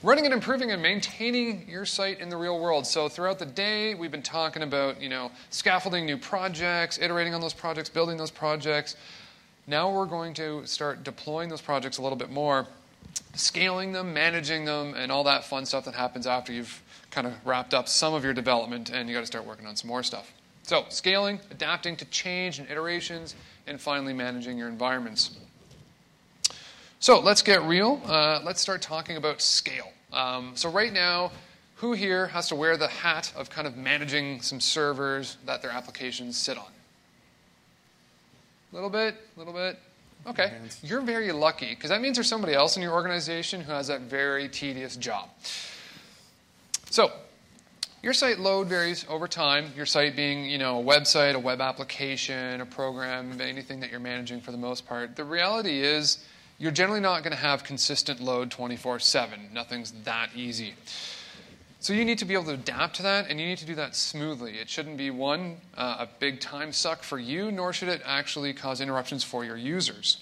running and improving and maintaining your site in the real world. So throughout the day, we've been talking about, scaffolding new projects, iterating on those projects, building those projects. Now we're going to start deploying those projects a little bit more, scaling them, managing them, and all that fun stuff that happens after you've kind of wrapped up some of your development and you got to start working on some more stuff. So scaling, adapting to change and iterations, and finally managing your environments. So let's get real. Let's start talking about scale. So right now, who here has to wear the hat of kind of managing some servers that their applications sit on? A little bit? Okay. You're very lucky, because that means there's somebody else in your organization who has that very tedious job. So your site load varies over time. Your site being, a website, a web application, a program, anything that you're managing for the most part. The reality is you're generally not going to have consistent load 24/7. Nothing's that easy. So you need to be able to adapt to that, and you need to do that smoothly. It shouldn't be, a big time suck for you, nor should it actually cause interruptions for your users.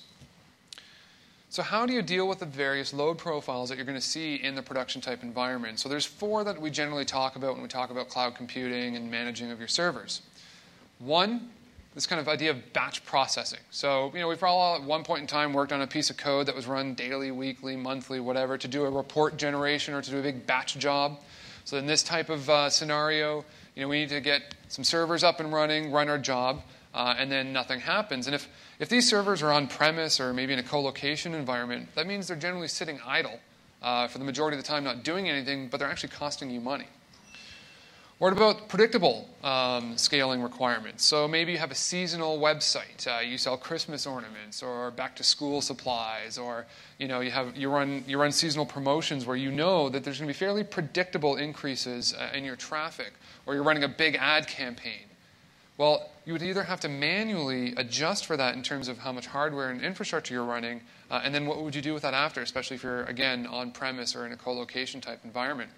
So how do you deal with the various load profiles that you're going to see in the production type environment? So there's 4 that we generally talk about when we talk about cloud computing and managing of your servers. 1, this kind of idea of batch processing. So, we've all at one point in time worked on a piece of code that was run daily, weekly, monthly, whatever, to do a report generation or to do a big batch job. So in this type of scenario, we need to get some servers up and running, run our job, and then nothing happens. And if these servers are on-premise or maybe in a co-location environment, that means they're generally sitting idle for the majority of the time, not doing anything, but they're actually costing you money. What about predictable scaling requirements? So maybe you have a seasonal website. You sell Christmas ornaments or back-to-school supplies, or you run seasonal promotions where you know that there's going to be fairly predictable increases in your traffic, or you're running a big ad campaign. Well, you would either have to manually adjust for that in terms of how much hardware and infrastructure you're running, and then what would you do with that after, especially if you're, again, on-premise or in a co-location type environment.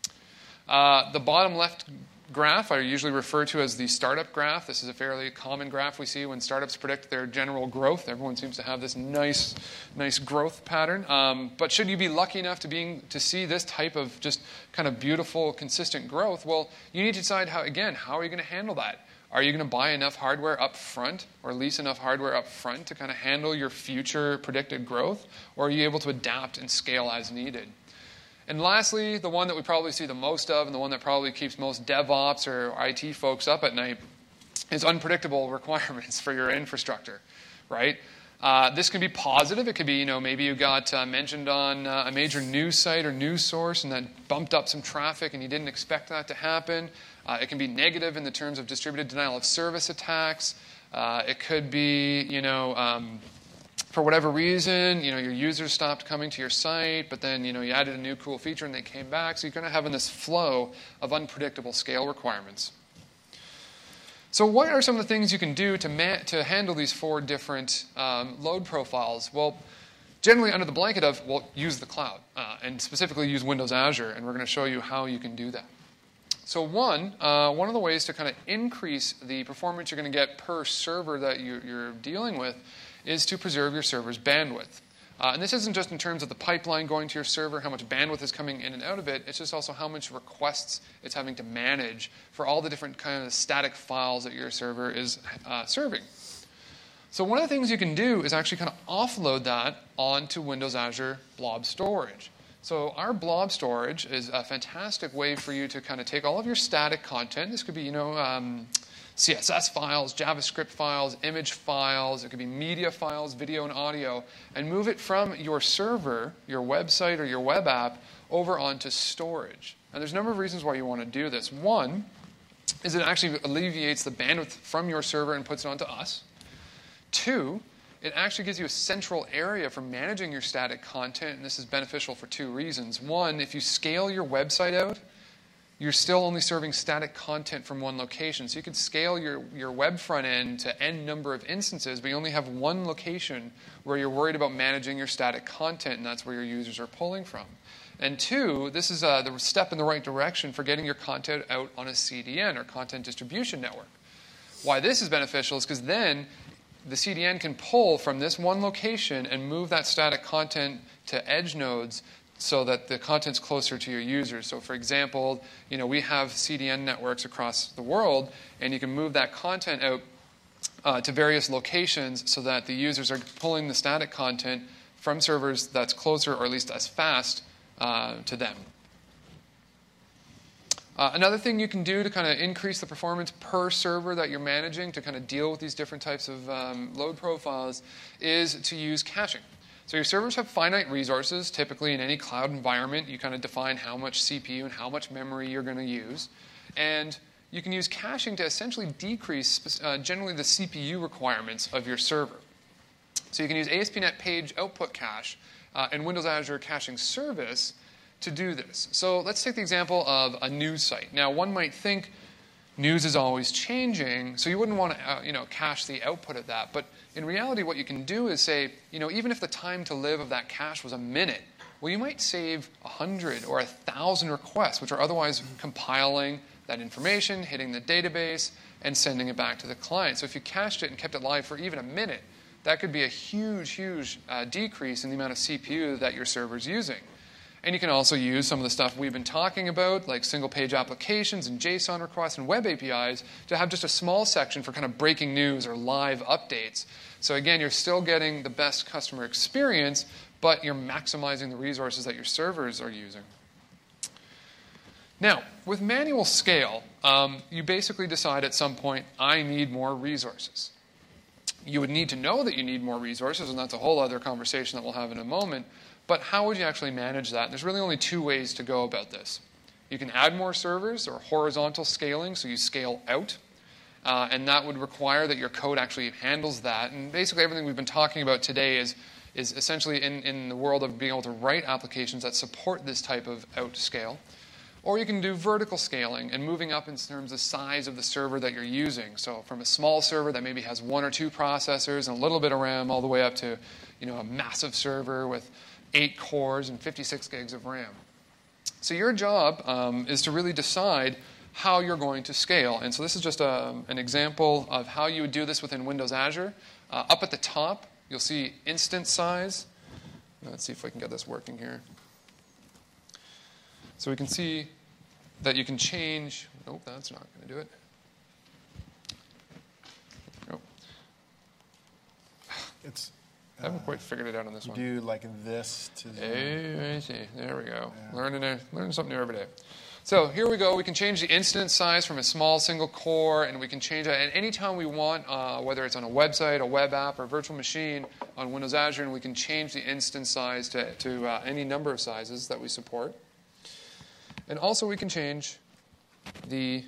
The bottom left graph I usually refer to as the startup graph. This is a fairly common graph we see when startups predict their general growth. Everyone seems to have this nice growth pattern. But should you be lucky enough to see this type of just kind of beautiful, consistent growth, well, you need to decide how are you going to handle that? Are you going to buy enough hardware up front or lease enough hardware up front to kind of handle your future predicted growth? Or are you able to adapt and scale as needed? And lastly, the one that we probably see the most of and the one that probably keeps most DevOps or IT folks up at night is unpredictable requirements for your infrastructure, right? This can be positive. It could be, maybe you got mentioned on a major news site or news source and that bumped up some traffic and you didn't expect that to happen. It can be negative in the terms of distributed denial of service attacks. It could be, for whatever reason, your users stopped coming to your site, but then, you added a new cool feature and they came back. So you're going to have this flow of unpredictable scale requirements. So what are some of the things you can do to handle these 4 different load profiles? Well, generally under the blanket of, use the cloud, and specifically use Windows Azure, and we're going to show you how you can do that. So one of the ways to kind of increase the performance you're going to get per server that you're dealing with is to preserve your server's bandwidth. And this isn't just in terms of the pipeline going to your server, how much bandwidth is coming in and out of it. It's just also how much requests it's having to manage for all the different kind of static files that your server is serving. So one of the things you can do is actually kind of offload that onto Windows Azure Blob Storage. So our blob storage is a fantastic way for you to kind of take all of your static content. This could be, CSS files, JavaScript files, image files. It could be media files, video and audio, and move it from your server, your website or your web app, over onto storage. And there's a number of reasons why you want to do this. One is it actually alleviates the bandwidth from your server and puts it onto us. 2, it actually gives you a central area for managing your static content, and this is beneficial for 2 reasons. 1, if you scale your website out, you're still only serving static content from one location. So you could scale your web front end to n number of instances, but you only have one location where you're worried about managing your static content, and that's where your users are pulling from. And 2, this is the step in the right direction for getting your content out on a CDN, or content distribution network. Why this is beneficial is because then the CDN can pull from this one location and move that static content to edge nodes so that the content's closer to your users. So for example, we have CDN networks across the world, and you can move that content out to various locations so that the users are pulling the static content from servers that's closer, or at least as fast, to them. Another thing you can do to kind of increase the performance per server that you're managing to kind of deal with these different types of load profiles is to use caching. So your servers have finite resources. Typically in any cloud environment, you kind of define how much CPU and how much memory you're going to use. And you can use caching to essentially decrease generally the CPU requirements of your server. So you can use ASP.NET Page Output Cache and Windows Azure Caching Service to do this. So let's take the example of a news site. Now, one might think news is always changing, so you wouldn't want to cache the output of that. But in reality, what you can do is say, even if the time to live of that cache was a minute, well, you might save 100 or 1,000 requests, which are otherwise compiling that information, hitting the database, and sending it back to the client. So if you cached it and kept it live for even a minute, that could be a huge, huge decrease in the amount of CPU that your server's using. And you can also use some of the stuff we've been talking about, like single-page applications and JSON requests and web APIs, to have just a small section for kind of breaking news or live updates. So again, you're still getting the best customer experience, but you're maximizing the resources that your servers are using. Now, with manual scale, you basically decide at some point, I need more resources. You would need to know that you need more resources, and that's a whole other conversation that we'll have in a moment. But how would you actually manage that? There's really only two ways to go about this. You can add more servers, or horizontal scaling, so you scale out. And that would require that your code actually handles that. And basically everything we've been talking about today is essentially in the world of being able to write applications that support this type of out scale. Or you can do vertical scaling and moving up in terms of size of the server that you're using. So from a small server that maybe has 1 or 2 processors and a little bit of RAM, all the way up to a massive server with 8 cores and 56 gigs of RAM. So your job is to really decide how you're going to scale. And so this is just an example of how you would do this within Windows Azure. Up at the top, you'll see instance size. Let's see if we can get this working here. So we can see that you can change. Nope, that's not going to do it. Nope. I haven't quite figured it out on this one. Do like this to. I see. There we go. Yeah. Learning something new every day. So here we go. We can change the instance size from a small single core, and we can change that at any time we want, whether it's on a website, a web app, or a virtual machine on Windows Azure, and we can change the instance size to any number of sizes that we support. And also we can change the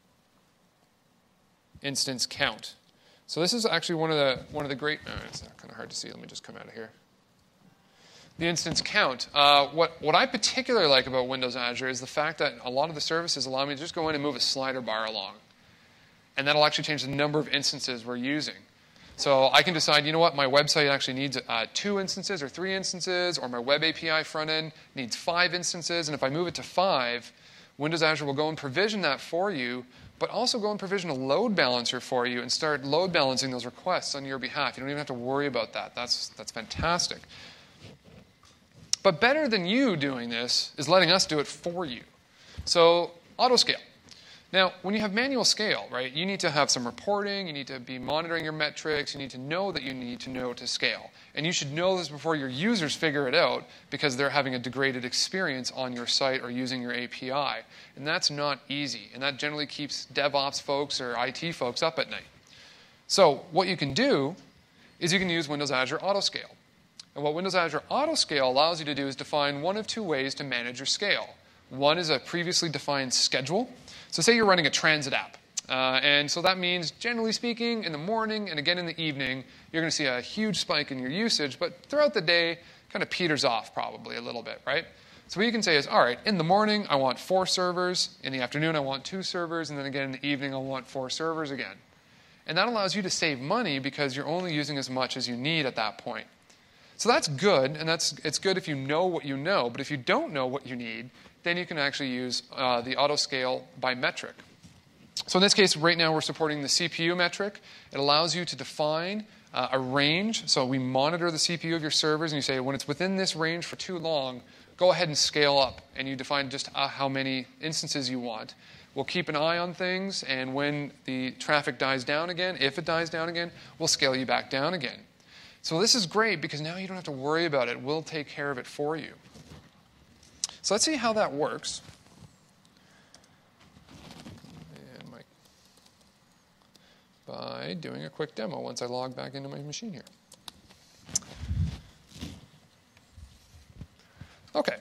instance count. So this is actually one of the great. It's kind of hard to see. Let me just come out of here. The instance count. What I particularly like about Windows Azure is the fact that a lot of the services allow me to just go in and move a slider bar along, and that'll actually change the number of instances we're using. So I can decide, my website actually needs 2 instances or 3 instances, or my web API front end needs 5 instances, and if I move it to 5, Windows Azure will go and provision that for you, but also go and provision a load balancer for you and start load balancing those requests on your behalf. You don't even have to worry about that. That's fantastic. But better than you doing this is letting us do it for you. So autoscale. Now, when you have manual scale, right, you need to have some reporting, you need to be monitoring your metrics, you need to know that you need to know to scale. And you should know this before your users figure it out because they're having a degraded experience on your site or using your API. And that's not easy. And that generally keeps DevOps folks or IT folks up at night. So what you can do is you can use Windows Azure Autoscale. And what Windows Azure Autoscale allows you to do is define one of 2 ways to manage your scale. One is a previously defined schedule. So say you're running a transit app. And so that means, generally speaking, in the morning and again in the evening, you're going to see a huge spike in your usage. But throughout the day, kind of peters off probably a little bit, right? So what you can say is, all right, in the morning, I want 4 servers. In the afternoon, I want 2 servers. And then again in the evening, I want 4 servers again. And that allows you to save money because you're only using as much as you need at that point. So that's good, and it's good if you know what you know. But if you don't know what you need, then you can actually use the autoscale by metric. So in this case, right now we're supporting the CPU metric. It allows you to define a range. So we monitor the CPU of your servers, and you say when it's within this range for too long, go ahead and scale up, and you define just how many instances you want. We'll keep an eye on things, and when the traffic dies down again, if it dies down again, we'll scale you back down again. So this is great because now you don't have to worry about it. We'll take care of it for you. So let's see how that works. And by doing a quick demo once I log back into my machine here. Okay.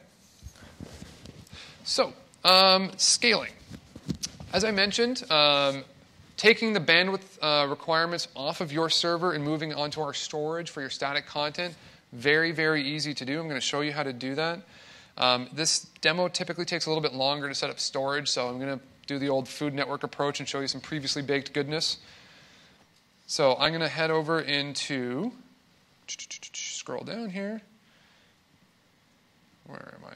So, scaling. As I mentioned, taking the bandwidth requirements off of your server and moving onto our storage for your static content, very, very easy to do. I'm going to show you how to do that. This demo typically takes a little bit longer to set up storage, so I'm going to do the old Food Network approach and show you some previously baked goodness. So I'm going to head over into, scroll down here. Where am I?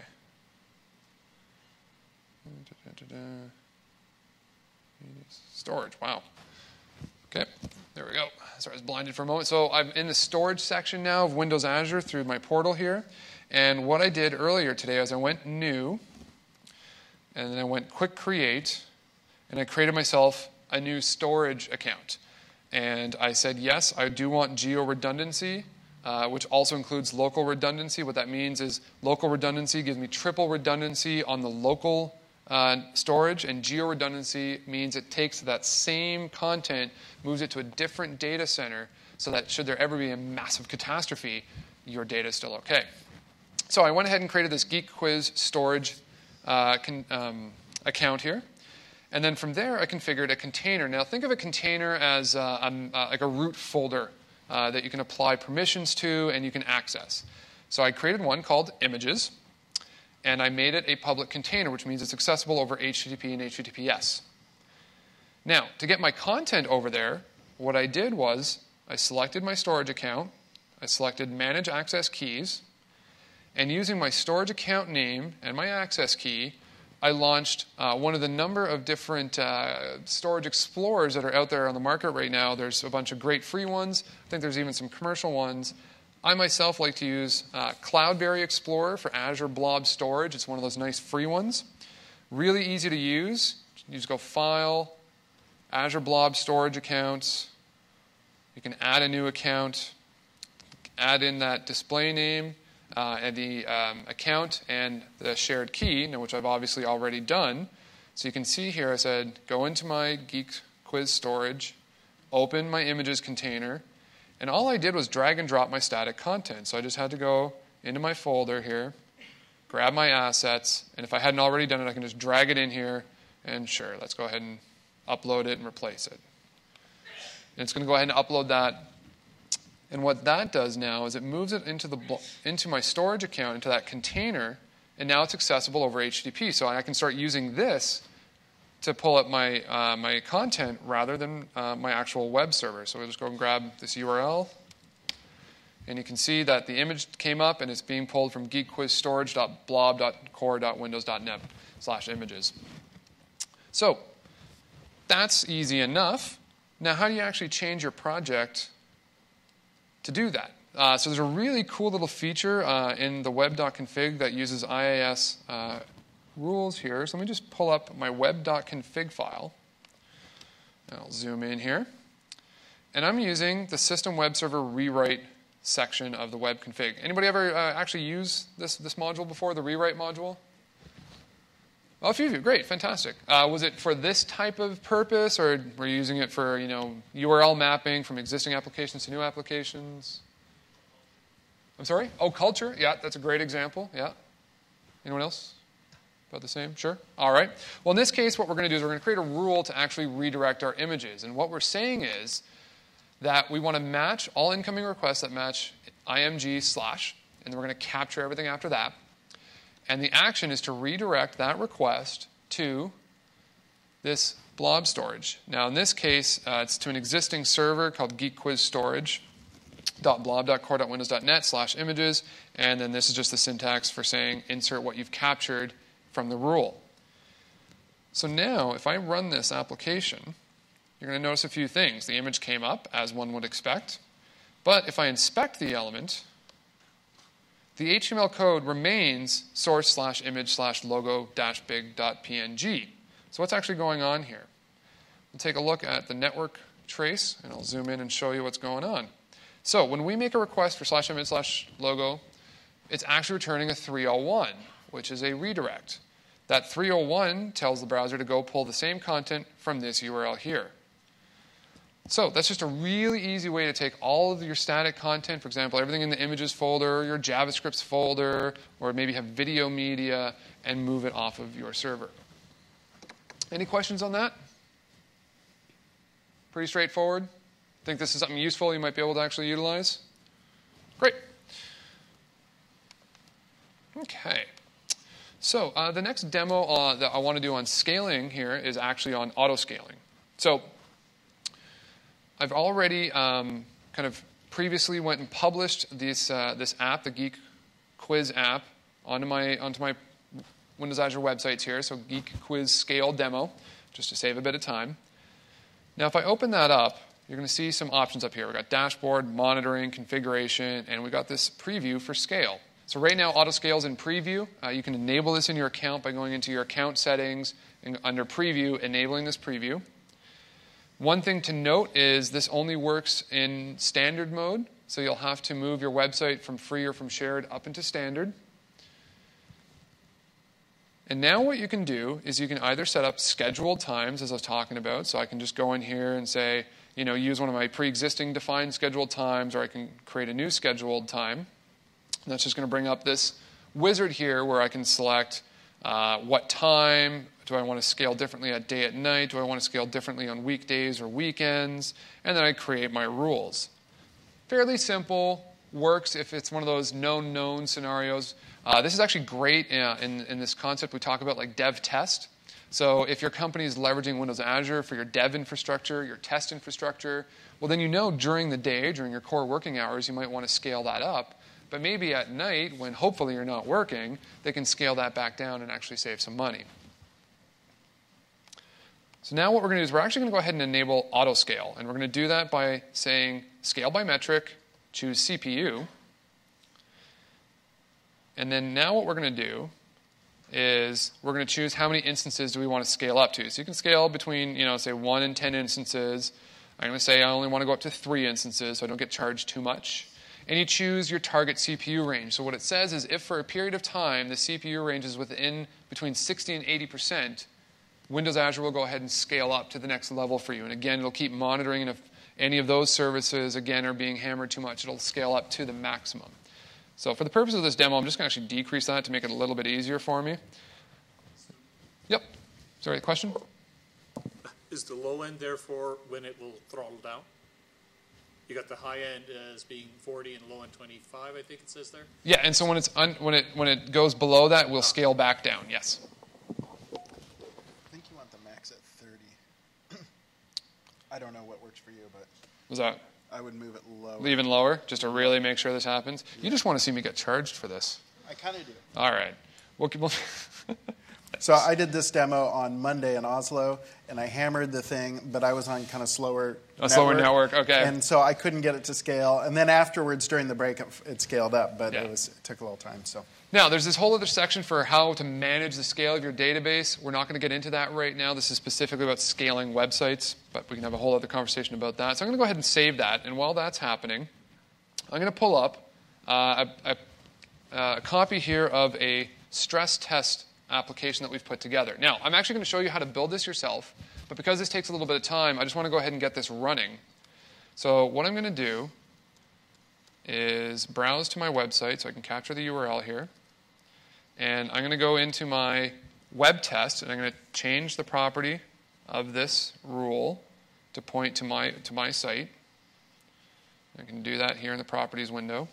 Storage, wow. Okay, there we go. Sorry, I was blinded for a moment. So I'm in the storage section now of Windows Azure through my portal here. And what I did earlier today is I went new, and then I went quick create, and I created myself a new storage account. And I said, yes, I do want geo redundancy, which also includes local redundancy. What that means is local redundancy gives me triple redundancy on the local storage, and geo redundancy means it takes that same content, moves it to a different data center, so that should there ever be a massive catastrophe, your data is still okay. So I went ahead and created this Geek Quiz storage account here. And then from there, I configured a container. Now think of a container as like a root folder that you can apply permissions to and you can access. So I created one called images, and I made it a public container, which means it's accessible over HTTP and HTTPS. Now, to get my content over there, what I did was I selected my storage account, I selected Manage Access Keys, and using my storage account name and my access key, I launched one of the number of different storage explorers that are out there on the market right now. There's a bunch of great free ones. I think there's even some commercial ones. I myself like to use Cloudberry Explorer for Azure Blob Storage. It's one of those nice free ones. Really easy to use. You just go File, Azure Blob Storage Accounts. You can add a new account, add in that display name, and the account and the shared key, which I've obviously already done. So you can see here I said, go into my Geek Quiz storage, open my images container, and all I did was drag and drop my static content. So I just had to go into my folder here, grab my assets, and if I hadn't already done it, I can just drag it in here, and sure, let's go ahead and upload it and replace it. And it's going to go ahead and upload that. And what that does now is it moves it into my storage account, into that container, and now it's accessible over HTTP. So I can start using this to pull up my, my content rather than my actual web server. So we'll just go and grab this URL. And you can see that the image came up, and it's being pulled from geekquizstorage.blob.core.windows.net/images. So that's easy enough. Now, how do you actually change your project to do that? So there's a really cool little feature in the web.config that uses IIS rules here. So let me just pull up my web.config file. I'll zoom in here. And I'm using the system web server rewrite section of the web config. Anybody ever actually use this module before, the rewrite module? Oh, a few of you. Great. Fantastic. Was it for this type of purpose, or were you using it for, URL mapping from existing applications to new applications? I'm sorry? Oh, culture. Yeah, that's a great example. Yeah. Anyone else? About the same? Sure. All right. Well, in this case, what we're going to do is we're going to create a rule to actually redirect our images. And what we're saying is that we want to match all incoming requests that match img/, and then we're going to capture everything after that. And the action is to redirect that request to this blob storage. Now, in this case, it's to an existing server called geekquizstorage.blob.core.windows.net/images. And then this is just the syntax for saying insert what you've captured from the rule. So now, if I run this application, you're going to notice a few things. The image came up, as one would expect. But if I inspect the element, the HTML code remains source/image/logo-big.png. So what's actually going on here? We'll take a look at the network trace, and I'll zoom in and show you what's going on. So when we make a request for /image/logo, it's actually returning a 301, which is a redirect. That 301 tells the browser to go pull the same content from this URL here. So that's just a really easy way to take all of your static content, for example, everything in the images folder, your JavaScript folder, or maybe have video media, and move it off of your server. Any questions on that? Pretty straightforward. Think this is something useful you might be able to actually utilize? Great. Okay. So the next demo that I want to do on scaling here is actually on auto-scaling. So I've already kind of previously went and published this app, the Geek Quiz app, onto my Windows Azure websites here. So Geek Quiz Scale Demo, just to save a bit of time. Now, if I open that up, you're going to see some options up here. We've got dashboard, monitoring, configuration, and we've got this preview for scale. So right now, auto-scale is in preview. You can enable this in your account by going into your account settings and under preview, enabling this preview. One thing to note is this only works in standard mode, so you'll have to move your website from free or from shared up into standard. And now what you can do is you can either set up scheduled times, as I was talking about, so I can just go in here and say, use one of my pre-existing defined scheduled times, or I can create a new scheduled time. And that's just going to bring up this wizard here where I can select what time. Do I want to scale differently at day, at night? Do I want to scale differently on weekdays or weekends? And then I create my rules. Fairly simple, works if it's one of those known scenarios. This is actually great in this concept we talk about, like dev test. So if your company is leveraging Windows Azure for your dev infrastructure, your test infrastructure, well then during the day, during your core working hours, you might want to scale that up. But maybe at night, when hopefully you're not working, they can scale that back down and actually save some money. So now what we're going to do is we're actually going to go ahead and enable auto-scale. And we're going to do that by saying scale by metric, choose CPU. And then now what we're going to do is we're going to choose how many instances do we want to scale up to. So you can scale between, say 1 and 10 instances. I'm going to say I only want to go up to 3 instances so I don't get charged too much. And you choose your target CPU range. So what it says is if for a period of time the CPU range is within between 60 and 80%, Windows Azure will go ahead and scale up to the next level for you. And again, it'll keep monitoring, and if any of those services, again, are being hammered too much, it'll scale up to the maximum. So for the purpose of this demo, I'm just going to actually decrease that to make it a little bit easier for me. Yep. Sorry, question? Is the low end, therefore, when it will throttle down? You got the high end as being 40 and low end 25, I think it says there? Yeah, and so when it goes below that, we'll scale back down, yes. I don't know what works for you, but Was that I would move it lower. even lower, just to really make sure this happens? Yeah. You just want to see me get charged for this. I kind of do. All right. So I did this demo on Monday in Oslo, and I hammered the thing, but I was on kind of slower slower network, okay. And so I couldn't get it to scale. And then afterwards, during the break, it scaled up, but yeah. it took a little time. So now, there's this whole other section for how to manage the scale of your database. We're not going to get into that right now. This is specifically about scaling websites, but we can have a whole other conversation about that. So I'm going to go ahead and save that. And while that's happening, I'm going to pull up a copy here of a stress test application that we've put together. Now, I'm actually going to show you how to build this yourself, but because this takes a little bit of time, I just want to go ahead and get this running. So what I'm going to do is browse to my website, so I can capture the URL here. And I'm going to go into my web test, and I'm going to change the property of this rule to point to my site. I can do that here in the properties window.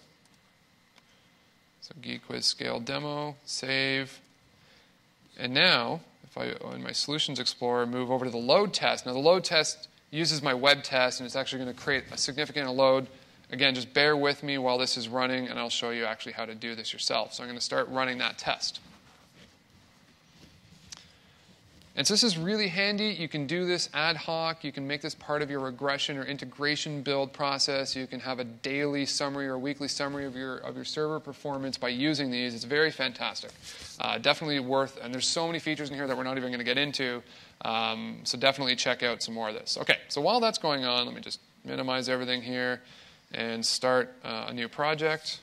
So Geek Quiz Scale Demo, save. And now, if I, in my Solutions Explorer, move over to the load test. Now, the load test uses my web test, and it's actually going to create a significant load. Again, just bear with me while this is running, and I'll show you actually how to do this yourself. So I'm going to start running that test. And so this is really handy. You can do this ad hoc. You can make this part of your regression or integration build process. You can have a daily summary or weekly summary of your server performance by using these. It's very fantastic. Definitely worth, and there's so many features in here that we're not even going to get into. So definitely check out some more of this. Okay, so while that's going on, let me just minimize everything here and start a new project.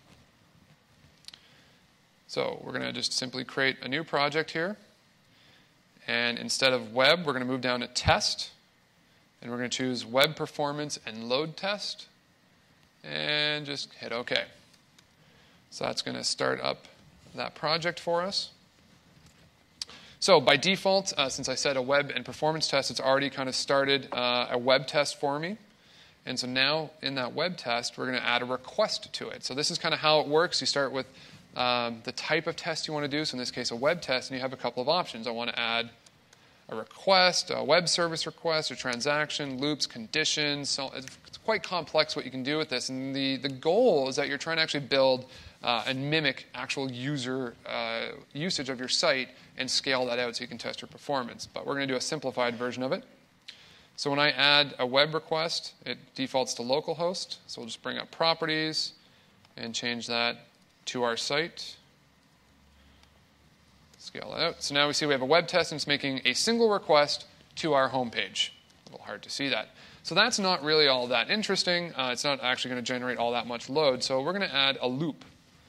So we're going to just simply create a new project here. And instead of web, we're going to move down to test. And we're going to choose web performance and load test. And just hit OK. So that's going to start up that project for us. So by default, since I said a web and performance test, it's already kind of started a web test for me. And so now in that web test, we're going to add a request to it. So this is kind of how it works. You start with the type of test you want to do, so in this case a web test, and you have a couple of options. I want to add a request, a web service request, a transaction, loops, conditions. So it's quite complex what you can do with this, and the goal is that you're trying to actually build and mimic actual user usage of your site and scale that out so you can test your performance. But we're going to do a simplified version of it. So when I add a web request, it defaults to localhost. So we'll just bring up properties and change that to our site. Scale that out. So now we see we have a web test and it's making a single request to our home page. A little hard to see that. So that's not really all that interesting. It's not actually going to generate all that much load. So we're going to add a loop.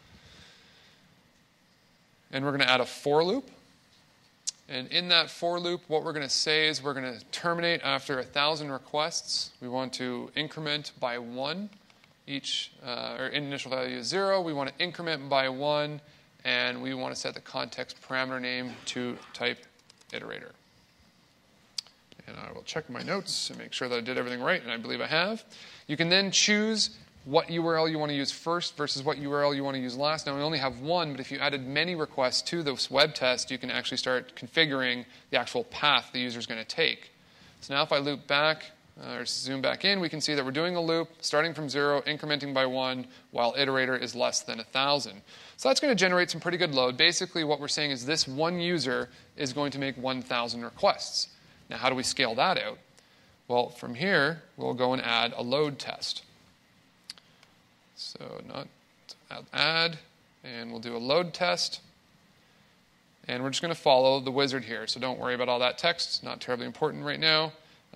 And we're going to add a for loop. And in that for loop, what we're going to say is we're going to terminate after 1,000 requests. We want to increment by 1. Our initial value is 0. We want to increment by 1. And we want to set the context parameter name to type iterator. And I will check my notes and make sure that I did everything right, and I believe I have. You can then choose what URL you want to use first versus what URL you want to use last. Now, we only have one, but if you added many requests to this web test, you can actually start configuring the actual path the user is going to take. So now if I loop back, or zoom back in, we can see that we're doing a loop, starting from 0, incrementing by 1, while iterator is less than 1,000. So that's going to generate some pretty good load. Basically, what we're saying is this one user is going to make 1,000 requests. Now, how do we scale that out? Well, from here, we'll go and add a load test. So not add, and we'll do a load test. And we're just going to follow the wizard here. So don't worry about all that text. It's not terribly important right now.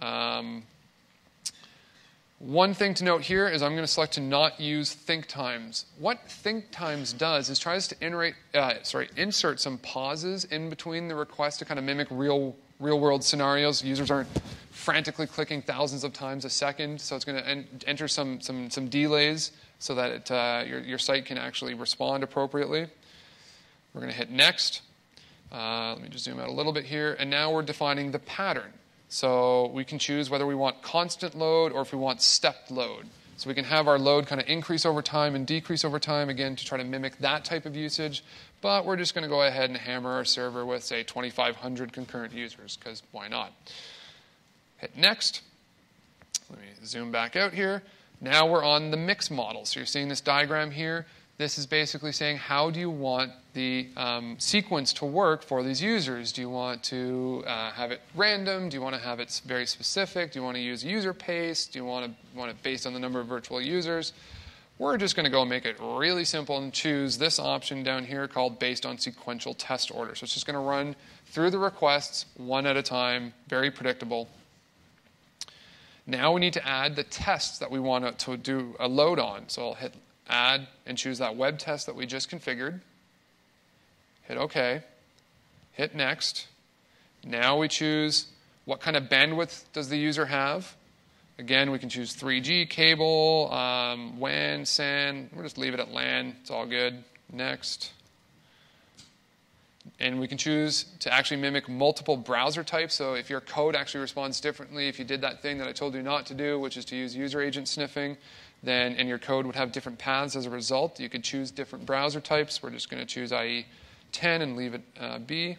One thing to note here is I'm going to select to not use think times. What think times does is tries to insert some pauses in between the requests to kind of mimic real world scenarios. Users aren't frantically clicking thousands of times a second, so it's going to enter some delays so that your site can actually respond appropriately. We're going to hit next. Let me just zoom out a little bit here, and now we're defining the pattern. So we can choose whether we want constant load or if we want stepped load. So we can have our load kind of increase over time and decrease over time, again, to try to mimic that type of usage. But we're just going to go ahead and hammer our server with, say, 2,500 concurrent users, because why not? Hit next. Let me zoom back out here. Now we're on the mix model. So you're seeing this diagram here. This is basically saying, how do you want the sequence to work for these users? Do you want to have it random? Do you want to have it very specific? Do you want to use user pace? Do you want it based on the number of virtual users? We're just going to go and make it really simple and choose this option down here called based on sequential test order. So it's just going to run through the requests one at a time, very predictable. Now we need to add the tests that we want to do a load on. So I'll hit add and choose that web test that we just configured. Hit OK. Hit next. Now we choose what kind of bandwidth does the user have. Again, we can choose 3G, cable, WAN, SAN. We'll just leave it at LAN. It's all good. Next. And we can choose to actually mimic multiple browser types. So if your code actually responds differently, if you did that thing that I told you not to do, which is to use user agent sniffing, and your code would have different paths as a result. You could choose different browser types. We're just going to choose IE 10 and leave it B.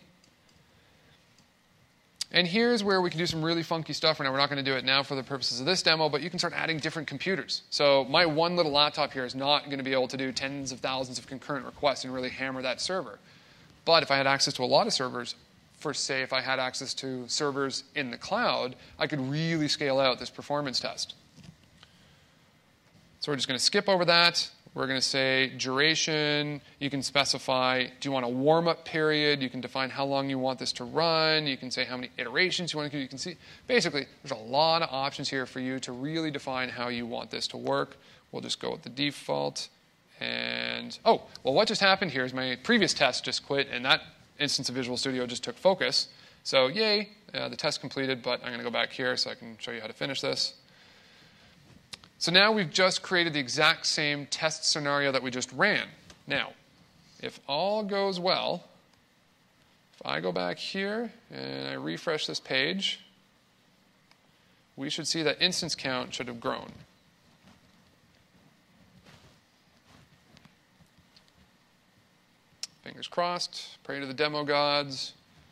And here's where we can do some really funky stuff. Now, we're not going to do it now for the purposes of this demo, but you can start adding different computers. So my one little laptop here is not going to be able to do tens of thousands of concurrent requests and really hammer that server. But if I had access to a lot of servers, for, say, if I had access to servers in the cloud, I could really scale out this performance test. So we're just going to skip over that. We're going to say duration. You can specify, do you want a warm-up period? You can define how long you want this to run. You can say how many iterations you want to do. You can see, basically, there's a lot of options here for you to really define how you want this to work. We'll just go with the default. And, oh, well, what just happened here is my previous test just quit, and that instance of Visual Studio just took focus. So, yay, the test completed, but I'm going to go back here so I can show you how to finish this. So now we've just created the exact same test scenario that we just ran. Now, if all goes well, if I go back here and I refresh this page, we should see that instance count should have grown. Fingers crossed, pray to the demo gods.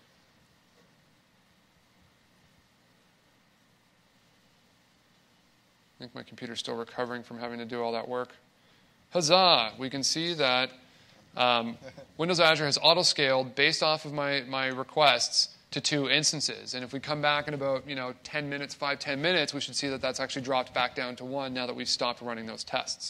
I think my computer's still recovering from having to do all that work. Huzzah! We can see that Windows Azure has auto-scaled based off of my requests to 2 instances. And if we come back in about 10 minutes, 5-10 minutes, we should see that that's actually dropped back down to 1 now that we've stopped running those tests.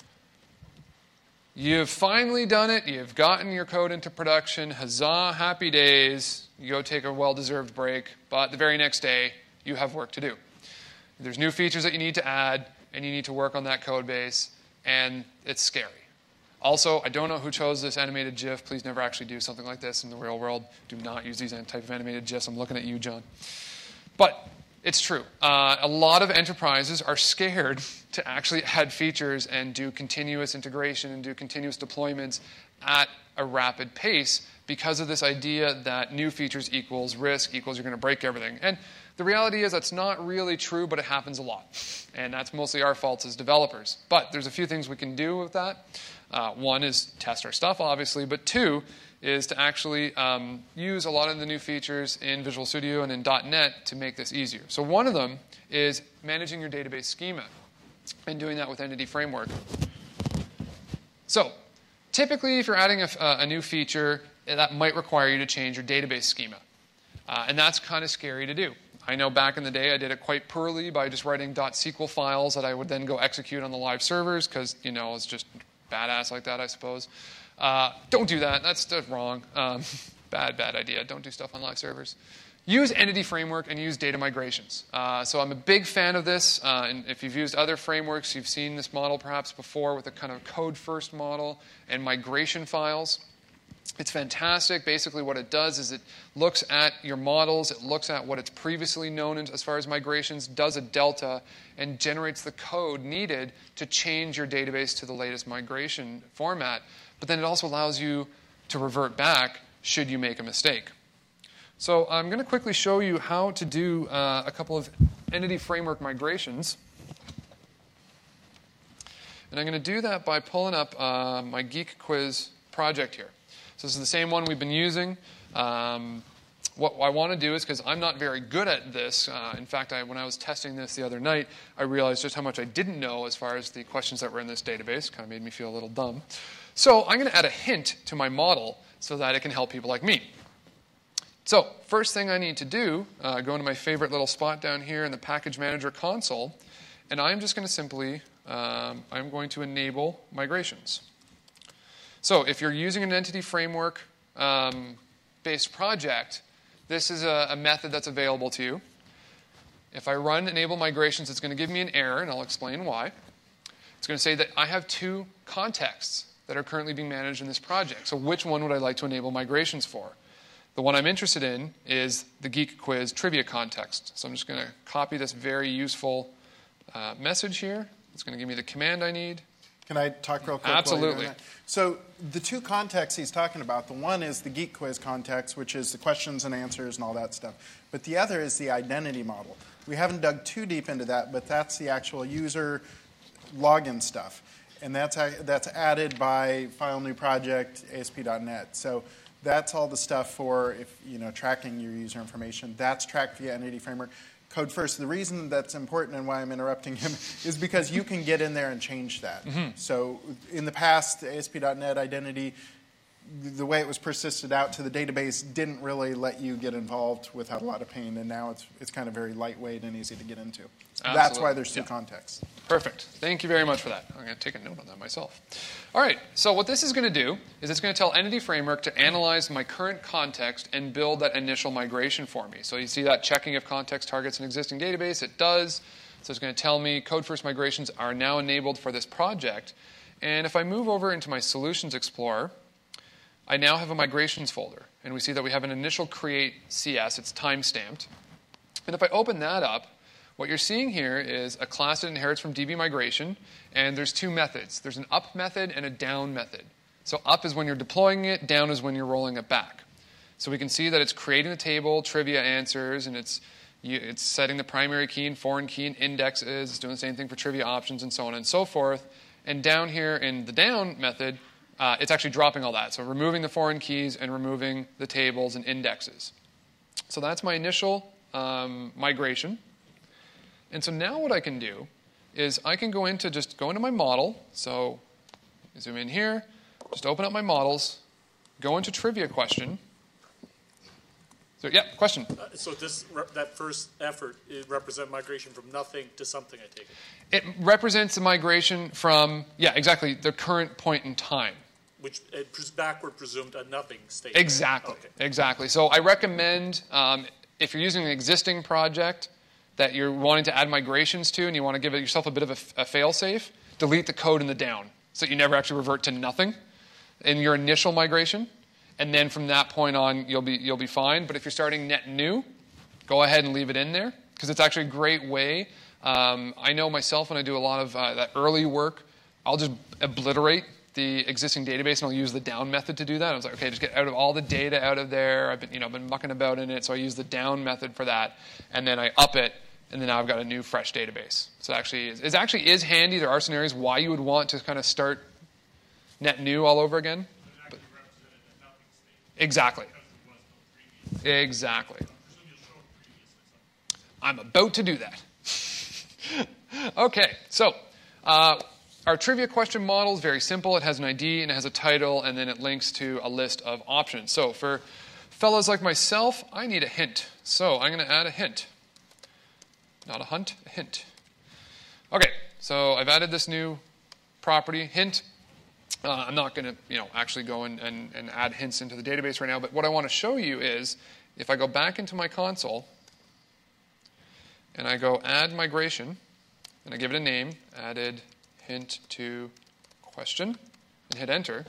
You've finally done it. You've gotten your code into production. Huzzah, happy days. You go take a well-deserved break. But the very next day, you have work to do. There's new features that you need to add, and you need to work on that code base, and it's scary. Also, I don't know who chose this animated GIF. Please never actually do something like this in the real world. Do not use these type of animated GIFs. I'm looking at you, John. But it's true. A lot of enterprises are scared to actually add features and do continuous integration and do continuous deployments at a rapid pace because of this idea that new features equals risk equals you're going to break everything. And the reality is that's not really true, but it happens a lot. And that's mostly our faults as developers. But there's a few things we can do with that. One is test our stuff, obviously. But 2 is to actually use a lot of the new features in Visual Studio and in .NET to make this easier. So one of them is managing your database schema and doing that with Entity Framework. So typically, if you're adding a new feature, that might require you to change your database schema. And that's kind of scary to do. I know back in the day I did it quite poorly by just writing .SQL files that I would then go execute on the live servers because, it's just badass like that, I suppose. Don't do that. That's wrong. Bad idea. Don't do stuff on live servers. Use Entity Framework and use data migrations. So I'm a big fan of this. And if you've used other frameworks, you've seen this model perhaps before with a kind of code-first model and migration files. It's fantastic. Basically what it does is it looks at your models, it looks at what it's previously known as far as migrations, does a delta, and generates the code needed to change your database to the latest migration format. But then it also allows you to revert back should you make a mistake. So I'm going to quickly show you how to do a couple of Entity Framework migrations. And I'm going to do that by pulling up my Geek Quiz project here. So this is the same one we've been using. What I want to do is, because I'm not very good at this, in fact, when I was testing this the other night, I realized just how much I didn't know as far as the questions that were in this database. Kind of made me feel a little dumb. So I'm going to add a hint to my model so that it can help people like me. So first thing I need to do, go into my favorite little spot down here in the Package Manager console, and I'm just going to simply, I'm going to enable migrations. So if you're using an Entity Framework based project, this is a method that's available to you. If I run enable migrations, it's going to give me an error, and I'll explain why. It's going to say that I have 2 contexts that are currently being managed in this project. So which one would I like to enable migrations for? The one I'm interested in is the Geek Quiz trivia context. So I'm just going to copy this very useful message here. It's going to give me the command I need. Can I talk real quick? Absolutely. So the 2 contexts he's talking about, the one is the Geek Quiz context, which is the questions and answers and all that stuff. But the other is the identity model. We haven't dug too deep into that, but that's the actual user login stuff. And that's added by File New Project, ASP.NET. So that's all the stuff for tracking your user information. That's tracked via Entity Framework. Code first. The reason that's important and why I'm interrupting him is because you can get in there and change that. Mm-hmm. So in the past, ASP.NET identity the way it was persisted out to the database didn't really let you get involved without a lot of pain, and now it's kind of very lightweit and easy to get into. That's why there's two contexts. Perfect. Thank you very much for that. I'm going to take a note on that myself. All right, so what this is going to do is it's going to tell Entity Framework to analyze my current context and build that initial migration for me. So you see that checking if context targets an existing database. It does. So it's going to tell me code first migrations are now enabled for this project. And if I move over into my Solutions Explorer, I now have a migrations folder. And we see that we have an initial create CS. It's time-stamped. And if I open that up, what you're seeing here is a class that inherits from DB migration. And there's two methods. There's an up method and a down method. So up is when you're deploying it. Down is when you're rolling it back. So we can see that it's creating the table, trivia answers, and it's setting the primary key and foreign key and indexes. It's doing the same thing for trivia options and so on and so forth. And down here in the down method, it's actually dropping all that. So removing the foreign keys and removing the tables and indexes. So that's my initial migration. And so now what I can do is I can go into my model. So zoom in here, just open up my models, go into trivia question. So yeah, question. So that first effort, it represents migration from nothing to something, I take It it? represents the migration from, exactly, the current point in time. Which backward presumed a nothing state. Exactly, exactly. So I recommend, if you're using an existing project that you're wanting to add migrations to and you want to give yourself a bit of a fail-safe, delete the code in the down so that you never actually revert to nothing in your initial migration. And then from that point on, you'll be fine. But if you're starting net new, go ahead and leave it in there because it's actually a great way. I know myself when I do a lot of that early work, I'll just obliterate the existing database, and I'll use the down method to do that. I was like, okay, just get out of all the data out of there. I've been mucking about in it, so I use the down method for that, and then I up it, and then now I've got a new fresh database. So it actually is handy. There are scenarios why you would want to kind of start net new all over again. But, exactly. Exactly. I'm about to do that. Okay, so our trivia question model is very simple. It has an ID and it has a title, and then it links to a list of options. So for fellows like myself, I need a hint. So I'm going to add a hint. Not a hunt, a hint. Okay, so I've added this new property, hint. I'm not going to actually go and add hints into the database right now, but what I want to show you is if I go back into my console and I go add migration, and I give it a name, added hint to question, and hit enter,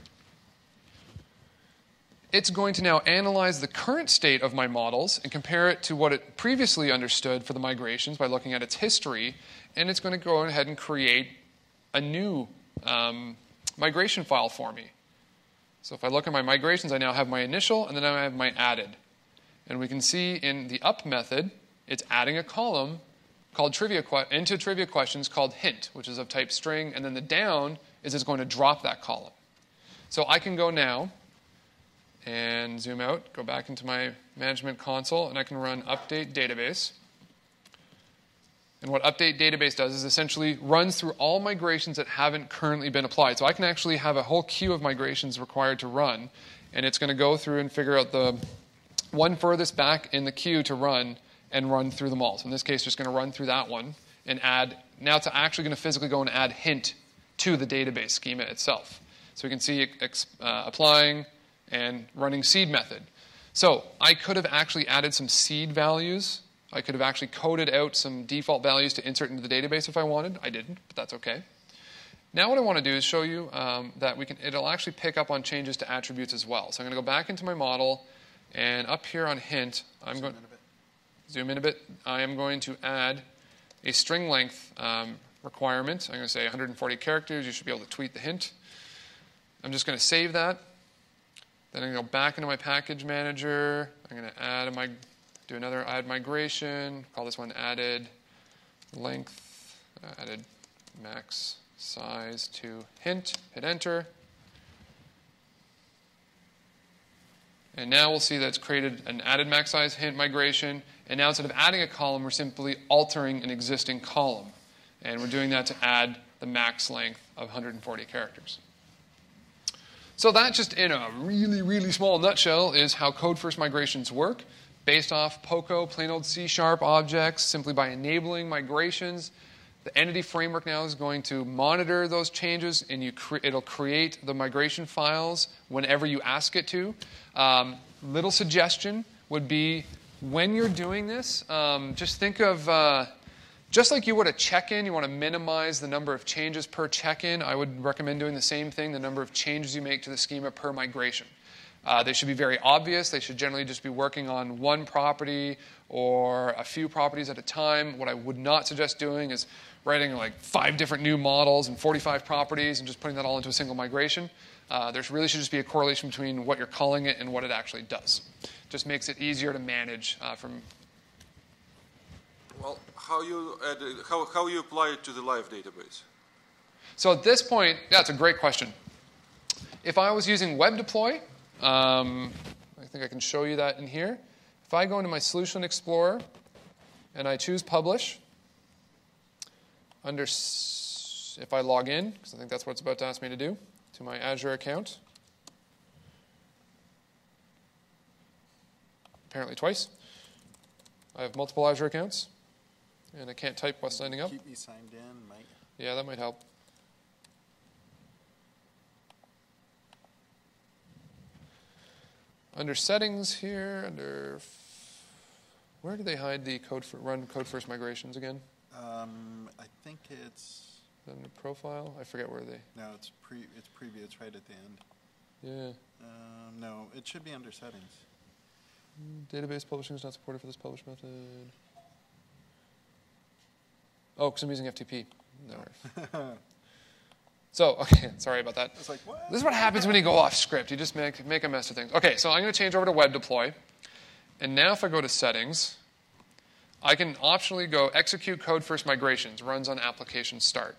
it's going to now analyze the current state of my models and compare it to what it previously understood for the migrations by looking at its history, and it's going to go ahead and create a new migration file for me. So if I look at my migrations, I now have my initial, and then I have my added. And we can see in the up method, it's adding a column called into trivia questions called hint, which is of type string, and then the down is it's going to drop that column. So I can go now and zoom out, go back into my management console, and I can run update database. And what update database does is essentially runs through all migrations that haven't currently been applied. So I can actually have a whole queue of migrations required to run, and it's going to go through and figure out the one furthest back in the queue to run and run through them all. So in this case, just going to run through that one and add. Now it's actually going to physically go and add hint to the database schema itself. So we can see it applying and running seed method. So I could have actually added some seed values. I could have actually coded out some default values to insert into the database if I wanted. I didn't, but that's okay. Now what I want to do is show you that it'll actually pick up on changes to attributes as well. So I'm going to go back into my model, and up here on hint, I'm going to zoom in a bit. I am going to add a string length requirement. I'm going to say 140 characters. You should be able to tweet the hint. I'm just going to save that. Then I'm going to go back into my package manager. I'm going to do another add migration. Call this one added length, added max size to hint. Hit enter. And now we'll see that it's created an added max size hint migration. And now instead of adding a column, we're simply altering an existing column. And we're doing that to add the max length of 140 characters. So that just in a really, really small nutshell is how code-first migrations work, based off POCO, plain old C# objects, simply by enabling migrations. The entity framework now is going to monitor those changes, and it'll create the migration files whenever you ask it to. Little suggestion would be, when you're doing this, just think of, just like you would a check-in, you want to minimize the number of changes per check-in. I would recommend doing the same thing, the number of changes you make to the schema per migration. They should be very obvious. They should generally just be working on one property or a few properties at a time. What I would not suggest doing is writing like 5 different new models and 45 properties and just putting that all into a single migration. There really should just be a correlation between what you're calling it and what it actually does. Just makes it easier to manage from. Well, how you apply it to the live database? So at this point, that's a great question. If I was using web deploy, I think I can show you that in here. If I go into my Solution Explorer and I choose Publish, if I log in, because I think that's what it's about to ask me to do, to my Azure account, apparently twice. I have multiple Azure accounts, and I can't type while signing up. Keep me signed in, Mike. Yeah, that might help. Under Settings here, where do they hide the run code first migrations again? I think it's Under Profile? I forget where they. no, it's preview. It's right at the end. Yeah. No, it should be under settings. Database publishing is not supported for this publish method. Oh, because I'm using FTP. No. So, okay, sorry about that. It's like, what? This is what happens when you go off script. You just make a mess of things. Okay, so I'm going to change over to web deploy. And now if I go to settings, I can optionally go execute code first migrations, runs on application start.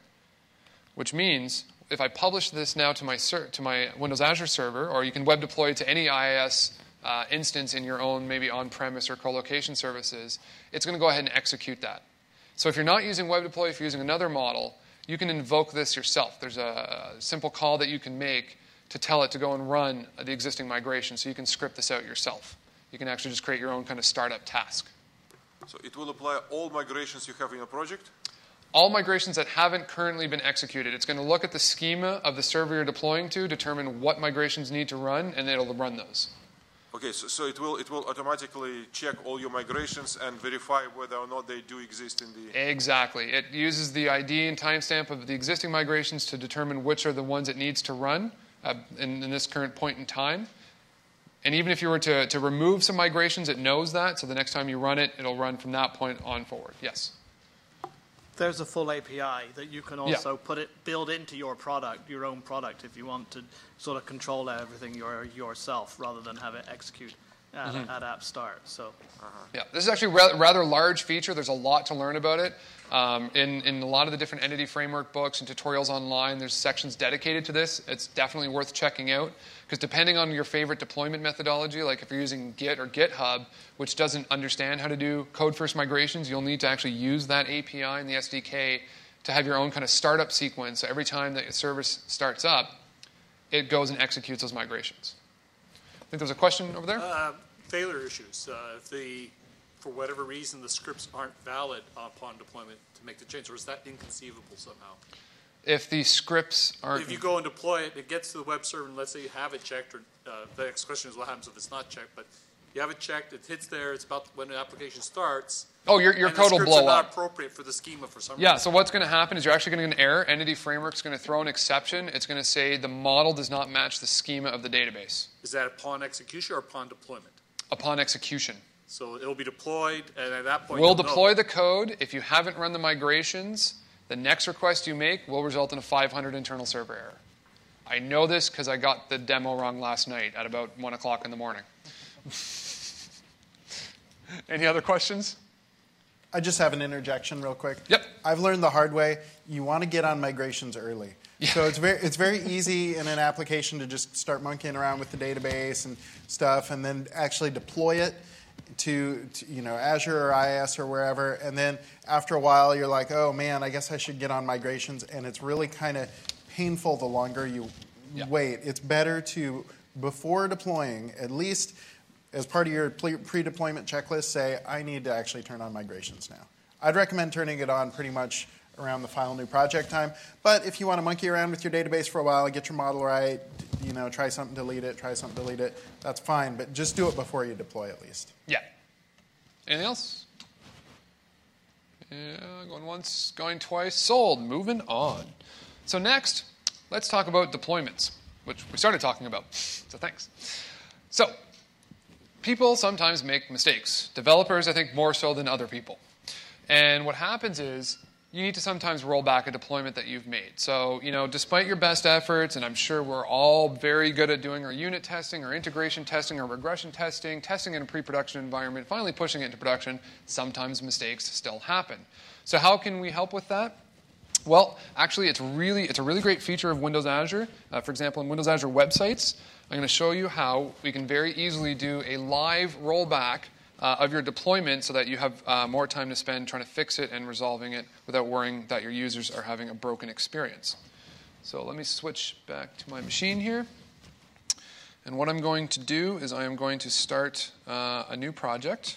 Which means if I publish this now to my Windows Azure server, or you can web deploy to any IIS instance in your own maybe on-premise or co-location services, it's going to go ahead and execute that. So if you're not using web deploy, if you're using another model, you can invoke this yourself. There's a simple call that you can make to tell it to go and run the existing migration, so you can script this out yourself. You can actually just create your own kind of startup task. So it will apply all migrations you have in a project? All migrations that haven't currently been executed. It's going to look at the schema of the server you're deploying to, determine what migrations need to run, and it'll run those. Okay, so it will automatically check all your migrations and verify whether or not they do exist in the... Exactly. It uses the ID and timestamp of the existing migrations to determine which are the ones it needs to run in this current point in time. And even if you were to remove some migrations, it knows that, so the next time you run it, it'll run from that point on forward. Yes? There's a full API that you can also build into your product, your own product, if you want to sort of control everything yourself rather than have it execute at app start. So, yeah, this is actually a rather large feature. There's a lot to learn about it. In a lot of the different entity framework books and tutorials online, there's sections dedicated to this. It's definitely worth checking out, because depending on your favorite deployment methodology, like if you're using Git or GitHub, which doesn't understand how to do code-first migrations, you'll need to actually use that API and the SDK to have your own kind of startup sequence. So every time that a service starts up, it goes and executes those migrations. I think there's a question over there. Failure issues. If for whatever reason, the scripts aren't valid upon deployment to make the change, or is that inconceivable somehow? If the scripts aren't... If you go and deploy it, it gets to the web server, and let's say you have it checked, or the next question is what happens if it's not checked, but you have it checked, it hits there, it's about when the application starts. Oh, your code will blow up. The scripts are not appropriate for the schema for some reason. Yeah, so what's going to happen is you're actually going to get an error. Entity Framework's going to throw an exception. It's going to say the model does not match the schema of the database. Is that upon execution or upon deployment? Upon execution. So it'll be deployed, and at that point we'll deploy the code. If you haven't run the migrations, the next request you make will result in a 500 internal server error. I know this because I got the demo wrong last night at about 1 o'clock in the morning. Any other questions? I just have an interjection real quick. Yep. I've learned the hard way. You want to get on migrations early. Yeah. So it's very easy in an application to just start monkeying around with the database and stuff, and then actually deploy it to Azure or IIS or wherever, and then after a while you're like, oh man, I guess I should get on migrations, and it's really kind of painful the longer you wait. It's better to, before deploying, at least as part of your pre-deployment checklist, say, I need to actually turn on migrations now. I'd recommend turning it on pretty much around the file new project time. But if you want to monkey around with your database for a while, get your model right, try something, delete it, that's fine. But just do it before you deploy at least. Yeah. Anything else? Yeah, going once, going twice. Sold. Moving on. So next, let's talk about deployments, which we started talking about. So thanks. So people sometimes make mistakes. Developers, I think, more so than other people. And what happens is you need to sometimes roll back a deployment that you've made. So, despite your best efforts, and I'm sure we're all very good at doing our unit testing, our integration testing, our regression testing, testing in a pre-production environment, finally pushing it into production, sometimes mistakes still happen. So how can we help with that? Well, actually, it's a really great feature of Windows Azure. For example, in Windows Azure websites, I'm going to show you how we can very easily do a live rollback of your deployment so that you have more time to spend trying to fix it and resolving it without worrying that your users are having a broken experience. So let me switch back to my machine here. And what I'm going to do is I am going to start a new project.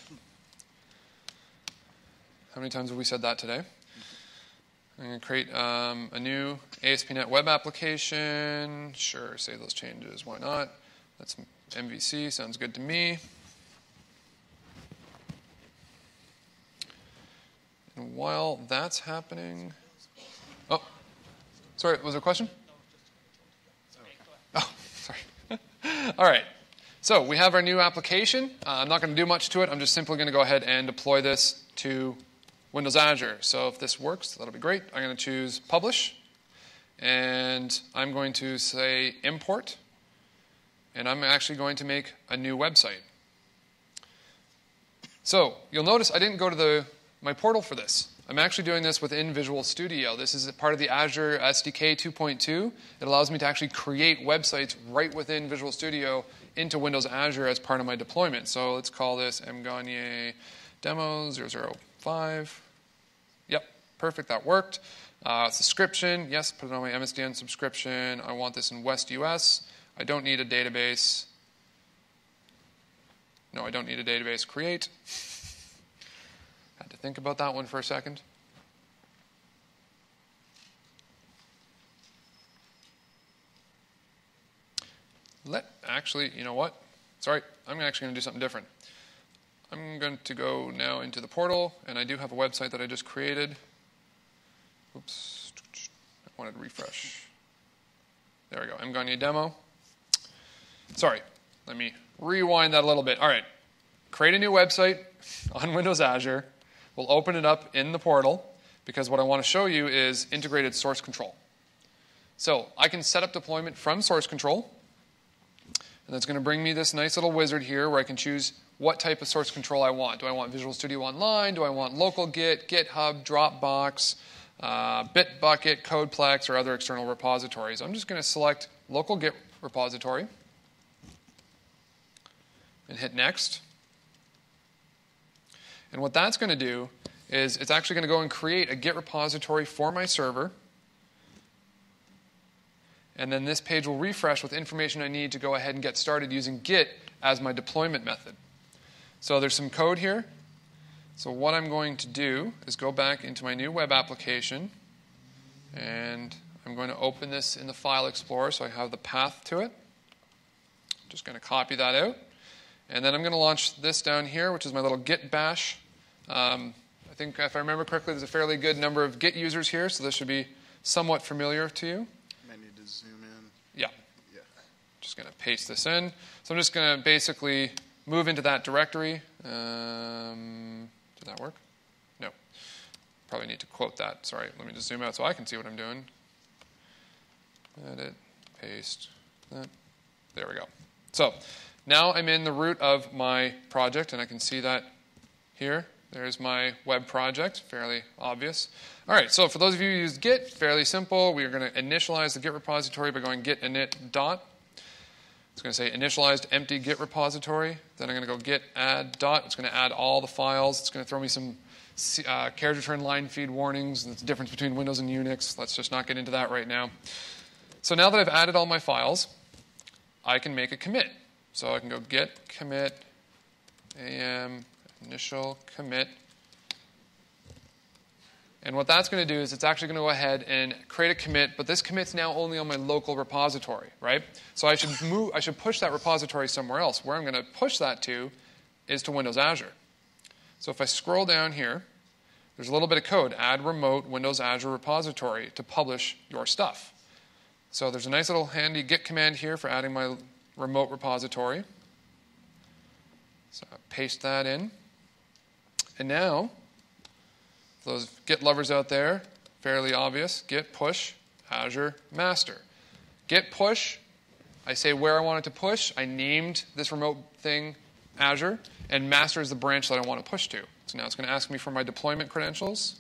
How many times have we said that today? I'm going to create a new ASP.NET web application. Sure, save those changes. Why not? That's MVC. Sounds good to me. And while that's happening... Oh, sorry, was there a question? Oh, sorry. All right. So we have our new application. I'm not going to do much to it. I'm just simply going to go ahead and deploy this to Windows Azure. So if this works, that'll be great. I'm going to choose Publish. And I'm going to say Import. And I'm actually going to make a new website. So you'll notice I didn't go to my portal for this. I'm actually doing this within Visual Studio. This is part of the Azure SDK 2.2. It allows me to actually create websites right within Visual Studio into Windows Azure as part of my deployment. So let's call this mgagne demo 005. Yep, perfect, that worked. Subscription, yes, put it on my MSDN subscription. I want this in West US. I don't need a database. No, I don't need a database. Create. Had to think about that one for a second. Actually, you know what? Sorry, I'm actually going to do something different. I'm going to go now into the portal, and I do have a website that I just created. Oops, I wanted to refresh. There we go, mgagne demo. Sorry, let me rewind that a little bit. All right, create a new website on Windows Azure. We'll open it up in the portal because what I want to show you is integrated source control. So I can set up deployment from source control, and that's going to bring me this nice little wizard here where I can choose what type of source control I want. Do I want Visual Studio Online? Do I want local Git, GitHub, Dropbox, Bitbucket, Codeplex, or other external repositories? I'm just going to select local Git repository and hit Next. And what that's going to do is it's actually going to go and create a Git repository for my server. And then this page will refresh with information I need to go ahead and get started using Git as my deployment method. So there's some code here. So what I'm going to do is go back into my new web application. And I'm going to open this in the File Explorer so I have the path to it. I'm just going to copy that out. And then I'm going to launch this down here, which is my little Git bash. I think if I remember correctly, there's a fairly good number of Git users here, so this should be somewhat familiar to you. Might need to zoom in. Yeah. Just going to paste this in. So I'm just going to basically move into that directory. Did that work? No. Probably need to quote that. Sorry, let me just zoom out so I can see what I'm doing. Edit, paste, that. There we go. So now I'm in the root of my project, and I can see that here. There's my web project, fairly obvious. All right, so for those of you who use Git, fairly simple. We are going to initialize the Git repository by going git init dot. It's going to say initialized empty Git repository. Then I'm going to go git add dot. It's going to add all the files. It's going to throw me some carriage return line feed warnings. That's the difference between Windows and Unix. Let's just not get into that right now. So now that I've added all my files, I can make a commit. So I can go git commit am initial commit. And what that's going to do is it's actually going to go ahead and create a commit, but this commit's now only on my local repository, right? So I should push that repository somewhere else. Where I'm going to push that to is to Windows Azure. So if I scroll down here, there's a little bit of code. Add remote Windows Azure repository to publish your stuff. So there's a nice little handy git command here for adding my remote repository. So I paste that in. And now, for those Git lovers out there, fairly obvious, git push Azure master. Git push, I say where I want it to push. I named this remote thing Azure, and master is the branch that I want to push to. So now it's going to ask me for my deployment credentials.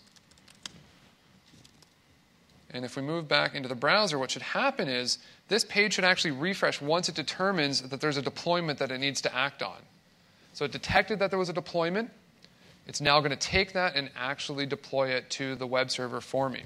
And if we move back into the browser, what should happen is this page should actually refresh once it determines that there's a deployment that it needs to act on. So it detected that there was a deployment. It's now going to take that and actually deploy it to the web server for me.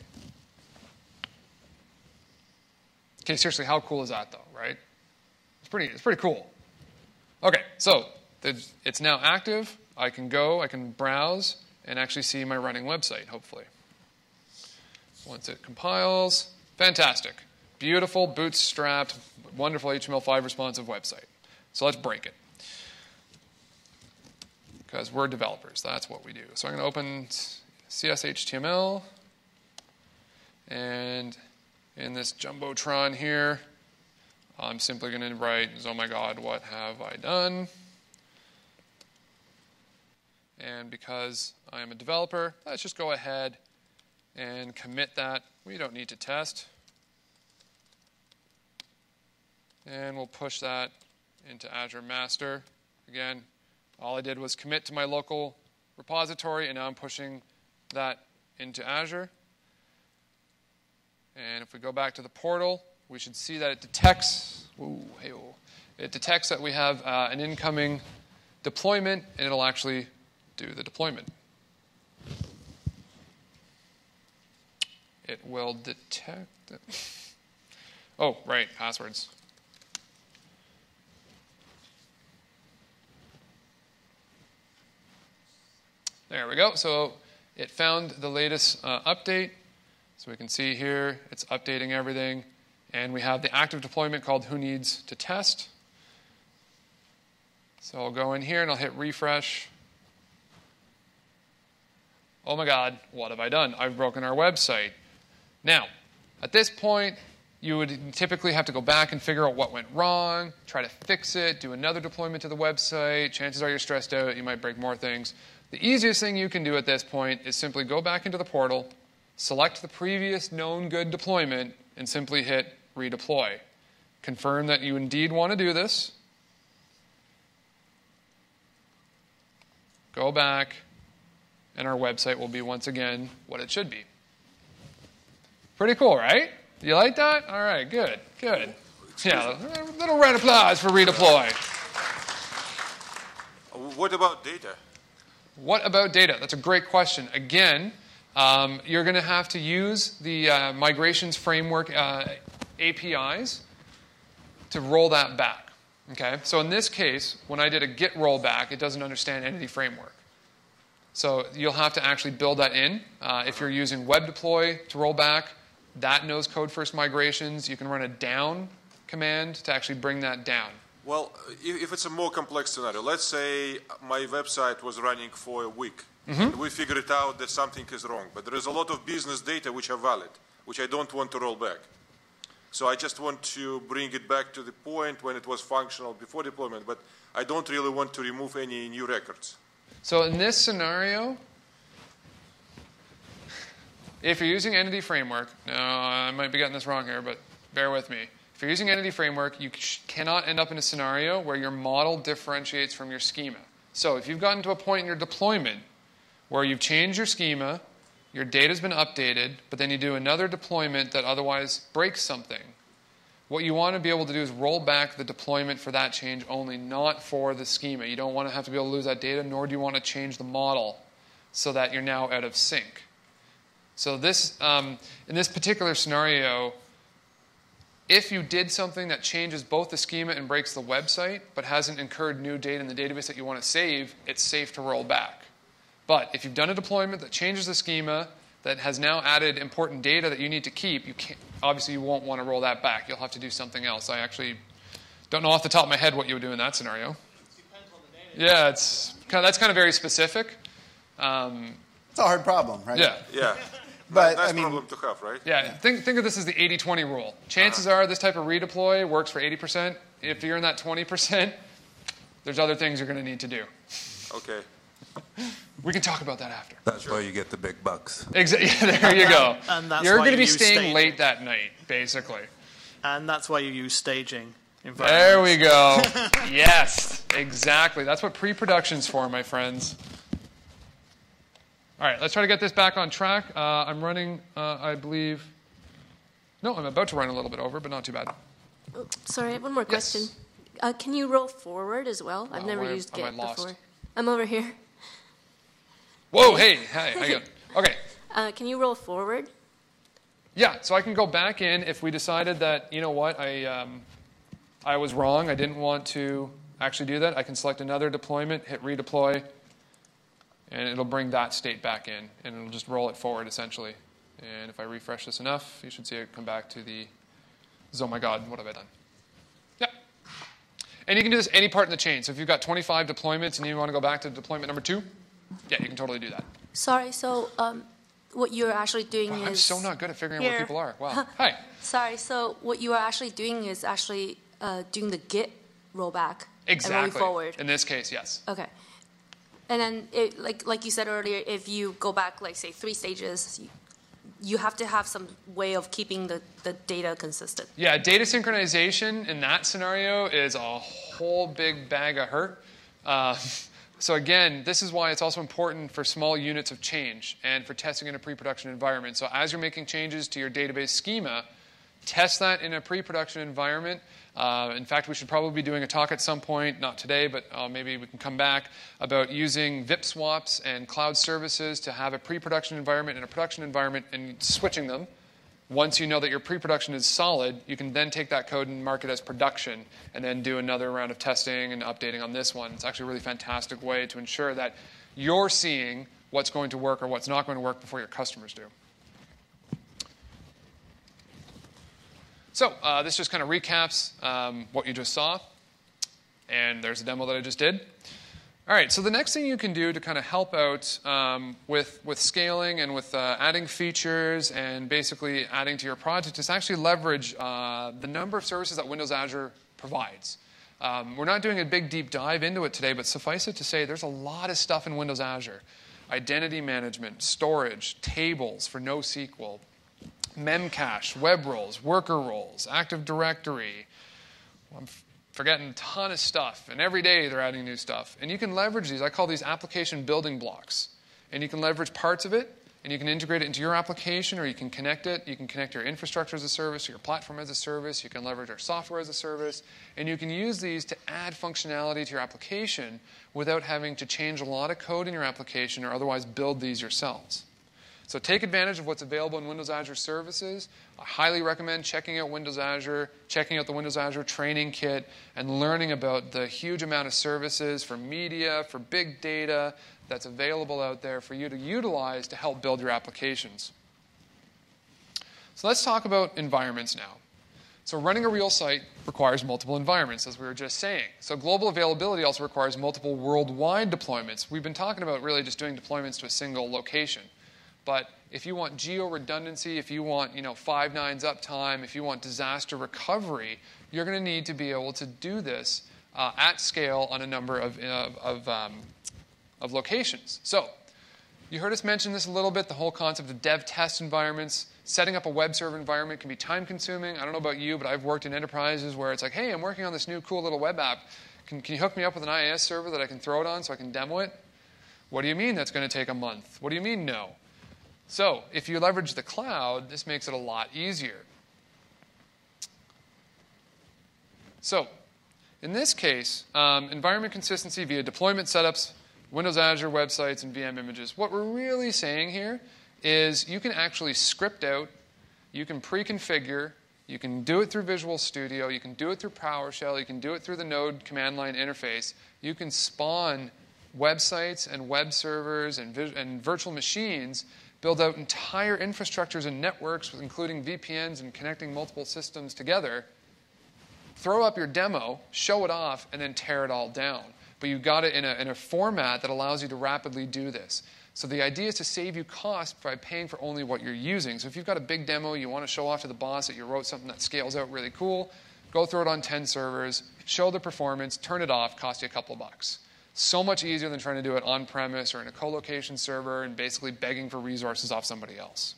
Okay, seriously, how cool is that, though, right? It's pretty cool. Okay, so it's now active. I can browse, and actually see my running website, hopefully. Once it compiles, fantastic. Beautiful, bootstrapped, wonderful HTML5 responsive website. So let's break it. Because we're developers, that's what we do. So I'm going to open CS/HTML, and in this Jumbotron here, I'm simply going to write, oh my God, what have I done? And because I am a developer, let's just go ahead and commit that. We don't need to test. And we'll push that into Azure Master. Again, all I did was commit to my local repository, and now I'm pushing that into Azure. And if we go back to the portal, we should see that it detects, it detects that we have an incoming deployment, and it'll actually do the deployment. It will detect it. Oh, right, passwords. There we go. So it found the latest update. So we can see here it's updating everything. And we have the active deployment called Who Needs to Test. So I'll go in here and I'll hit refresh. Oh my God, what have I done? I've broken our website. Now, at this point, you would typically have to go back and figure out what went wrong, try to fix it, do another deployment to the website. Chances are you're stressed out. You might break more things. The easiest thing you can do at this point is simply go back into the portal, select the previous known good deployment, and simply hit redeploy. Confirm that you indeed want to do this. Go back, and our website will be once again what it should be. Pretty cool, right? You like that? All right, good, good. Yeah, a little round of applause for redeploy. What about data? What about data? That's a great question. Again, you're going to have to use the migrations framework APIs to roll that back. Okay? So in this case, when I did a git rollback, it doesn't understand Entity Framework. So you'll have to actually build that in. If you're using web deploy to roll back, that knows code first migrations. You can run a down command to actually bring that down. Well, if it's a more complex scenario, let's say my website was running for a week, and we figured it out that something is wrong, but there is a lot of business data which are valid, which I don't want to roll back. So I just want to bring it back to the point when it was functional before deployment, but I don't really want to remove any new records. So in this scenario, if you're using Entity Framework, now I might be getting this wrong here, but bear with me. If you're using Entity Framework, you cannot end up in a scenario where your model differentiates from your schema. So if you've gotten to a point in your deployment where you've changed your schema, your data's been updated, but then you do another deployment that otherwise breaks something, what you want to be able to do is roll back the deployment for that change only, not for the schema. You don't want to have to be able to lose that data, nor do you want to change the model so that you're now out of sync. So this, in this particular scenario, If you did something that changes both the schema and breaks the website, but hasn't incurred new data in the database that you want to save, it's safe to roll back. But if you've done a deployment that changes the schema, that has now added important data that you need to keep, obviously you won't want to roll that back. You'll have to do something else. I actually don't know off the top of my head what you would do in that scenario. Depends on the data. Yeah, that's kind of very specific. It's a hard problem, right? Yeah. Yeah. But, nice I mean, problem to have, right? Yeah, think of this as the 80-20 rule. Chances are this type of redeploy works for 80%. If you're in that 20%, there's other things you're going to need to do. Okay. We can talk about that after. That's why you get the big bucks. Exactly. There you go. And that's You're why going to you be use staying staging. late that night, basically. And that's why you use staging environments. There we go. Yes, exactly. That's what pre-production's for, my friends. All right, let's try to get this back on track. I'm running, I believe... No, I'm about to run a little bit over, but not too bad. Oh, sorry, I have one more Yes. question. Can you roll forward as well? I've never where used am I Git lost? before. I'm over here. Whoa, hey, how you doing? Okay. Can you roll forward? Yeah, so I can go back in if we decided that, you know what, I was wrong. I didn't want to actually do that. I can select another deployment, hit redeploy, and it'll bring that state back in, and it'll just roll it forward, essentially. And if I refresh this enough, you should see it come back to the, oh my God, what have I done? Yeah. And you can do this any part in the chain. So if you've got 25 deployments and you want to go back to deployment number 2, yeah, you can totally do that. Sorry, so what you're actually doing Wow, is... I'm so not good at figuring out where Here. people are. Wow. Hi. Sorry, so what you are actually doing is actually doing the Git rollback and rolling Exactly. forward. In this case, yes. Okay. And then, like you said earlier, if you go back, like, say, 3 stages, you have to have some way of keeping the data consistent. Yeah, data synchronization in that scenario is a whole big bag of hurt. So again, this is why it's also important for small units of change and for testing in a pre-production environment. So as you're making changes to your database schema, test that in a pre-production environment. In fact, we should probably be doing a talk at some point, not today, but maybe we can come back, about using VIP swaps and cloud services to have a pre-production environment and a production environment and switching them. Once you know that your pre-production is solid, you can then take that code and mark it as production and then do another round of testing and updating on this one. It's actually a really fantastic way to ensure that you're seeing what's going to work or what's not going to work before your customers do. So this just kind of recaps what you just saw. And there's a demo that I just did. All right, so the next thing you can do to kind of help out with scaling and with adding features and basically adding to your project is actually leverage the number of services that Windows Azure provides. We're not doing a big deep dive into it today, but suffice it to say there's a lot of stuff in Windows Azure. Identity management, storage, tables for NoSQL, Memcache, web roles, worker roles, Active Directory. I'm forgetting a ton of stuff, and every day they're adding new stuff. And you can leverage these. I call these application building blocks. And you can leverage parts of it, and you can integrate it into your application, or you can connect it. You can connect your infrastructure as a service, or your platform as a service. You can leverage our software as a service. And you can use these to add functionality to your application without having to change a lot of code in your application or otherwise build these yourselves. So take advantage of what's available in Windows Azure services. I highly recommend checking out Windows Azure, checking out the Windows Azure training kit, and learning about the huge amount of services for media, for big data that's available out there for you to utilize to help build your applications. So let's talk about environments now. So running a real site requires multiple environments, as we were just saying. So global availability also requires multiple worldwide deployments. We've been talking about really just doing deployments to a single location. But if you want geo-redundancy, if you want 5 nines uptime, if you want disaster recovery, you're going to need to be able to do this at scale on a number of locations. So you heard us mention this a little bit, the whole concept of dev test environments. Setting up a web server environment can be time-consuming. I don't know about you, but I've worked in enterprises where it's like, hey, I'm working on this new cool little web app. Can you hook me up with an IIS server that I can throw it on so I can demo it? What do you mean that's going to take a month? What do you mean no? So if you leverage the cloud, this makes it a lot easier. So in this case, environment consistency via deployment setups, Windows Azure websites, and VM images. What we're really saying here is you can actually script out, you can pre-configure, You can do it through Visual Studio. You can do it through PowerShell. You can do it through the Node command line interface. You can spawn websites and web servers and virtual machines, build out entire infrastructures and networks, including VPNs and connecting multiple systems together, throw up your demo, show it off, and then tear it all down. But you got it in a format that allows you to rapidly do this. So the idea is to save you cost by paying for only what you're using. So if you've got a big demo, you want to show off to the boss that you wrote something that scales out really cool, go throw it on 10 servers, show the performance, turn it off, cost you a couple of bucks. So much easier than trying to do it on-premise or in a co-location server and basically begging for resources off somebody else.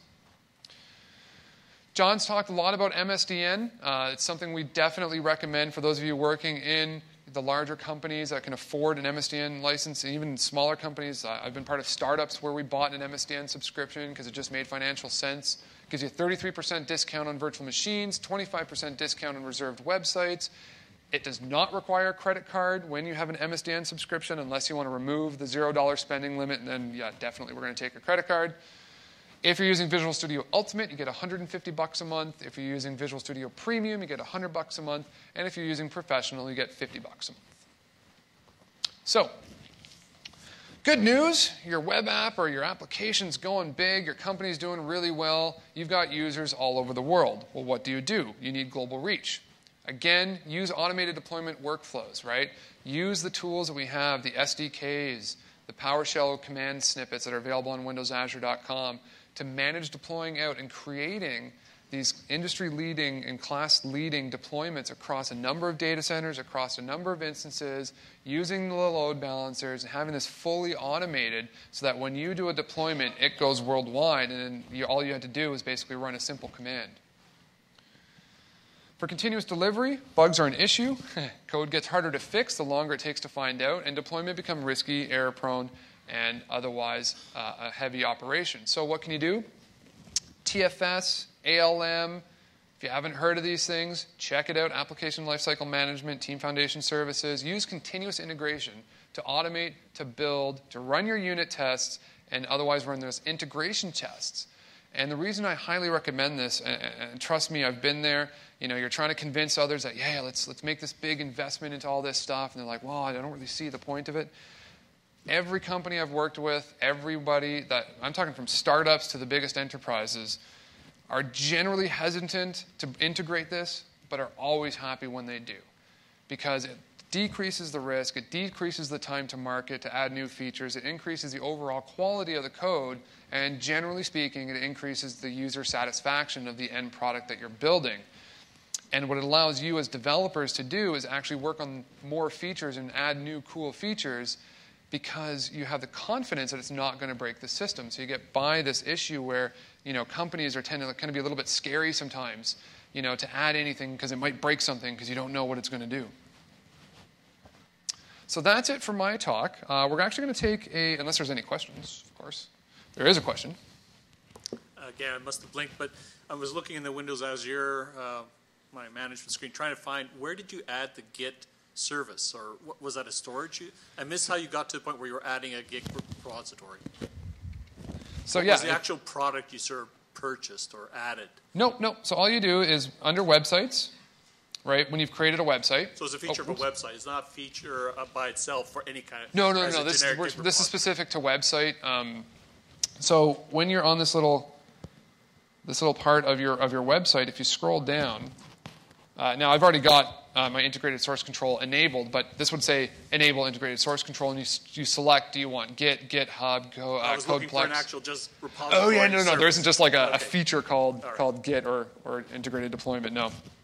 John's talked a lot about MSDN. It's something we definitely recommend for those of you working in the larger companies that can afford an MSDN license, and even smaller companies. I've been part of startups where we bought an MSDN subscription because it just made financial sense. It gives you a 33% discount on virtual machines, 25% discount on reserved websites. It does not require a credit card when you have an MSDN subscription unless you want to remove the $0 spending limit, and then, yeah, definitely we're going to take a credit card. If you're using Visual Studio Ultimate, you get $150 a month. If you're using Visual Studio Premium, you get $100 a month. And if you're using Professional, you get $50 a month. So, good news, your web app or your application's going big, your company's doing really well, you've got users all over the world. Well, what do? You need global reach. Again, use automated deployment workflows, right? Use the tools that we have, the SDKs, the PowerShell command snippets that are available on windowsazure.com to manage deploying out and creating these industry-leading and class-leading deployments across a number of data centers, across a number of instances, using the load balancers, and having this fully automated so that when you do a deployment, it goes worldwide, and then all you have to do is basically run a simple command. For continuous delivery, bugs are an issue. Code gets harder to fix the longer it takes to find out, and deployment becomes risky, error-prone, and otherwise a heavy operation. So what can you do? TFS, ALM, if you haven't heard of these things, check it out. Application Lifecycle Management, Team Foundation Services. Use continuous integration to automate, to build, to run your unit tests, and otherwise run those integration tests. And the reason I highly recommend this, and trust me, I've been there, you're trying to convince others that, yeah, let's make this big investment into all this stuff, and they're like, well, I don't really see the point of it. Every company I've worked with, everybody that, I'm talking from startups to the biggest enterprises, are generally hesitant to integrate this, but are always happy when they do. Because it decreases the risk, it decreases the time to market to add new features, it increases the overall quality of the code, and generally speaking, it increases the user satisfaction of the end product that you're building. And what it allows you as developers to do is actually work on more features and add new cool features because you have the confidence that it's not going to break the system. So you get by this issue where companies are tending to kind of be a little bit scary sometimes, to add anything because it might break something because you don't know what it's going to do. So that's it for my talk. We're actually going to take unless there's any questions, of course. There is a question. Again, I must have blinked, but I was looking in the Windows Azure, my management screen, trying to find where did you add the Git service, or was that a storage? I missed how you got to the point where you were adding a Git repository. So what yeah, was the actual product you sort of purchased or added? No. So all you do is under websites, right? When you've created a website. So it's a feature of a website. It's not a feature by itself for any kind of. No. This is specific to website. So when you're on this little part of your website, if you scroll down, now I've already got my integrated source control enabled, but this would say enable integrated source control, and you select, do you want Git, GitHub, I was looking for an actual just repository. Oh yeah, no. Service. There isn't just like a feature called Git or integrated deployment. No.